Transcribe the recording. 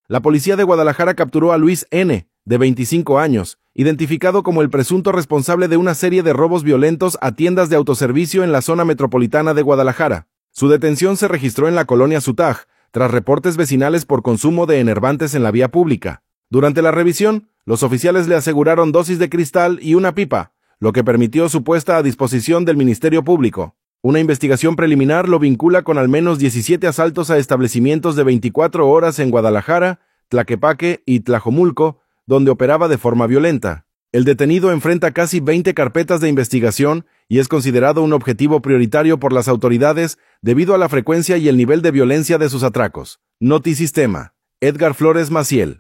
La policía de Guadalajara capturó a Luis N., de 25 años, identificado como el presunto responsable de una serie de robos violentos a tiendas de autoservicio en la zona metropolitana de Guadalajara. Su detención se registró en la colonia Sutaj, tras reportes vecinales por consumo de enervantes en la vía pública. Durante la revisión, los oficiales le aseguraron dosis de cristal y una pipa, lo que permitió su puesta a disposición del Ministerio Público. Una investigación preliminar lo vincula con al menos 17 asaltos a establecimientos de 24 horas en Guadalajara, Tlaquepaque y Tlajomulco, donde operaba de forma violenta. El detenido enfrenta casi 20 carpetas de investigación y es considerado un objetivo prioritario por las autoridades debido a la frecuencia y el nivel de violencia de sus atracos. Notisistema. Edgar Flores Maciel.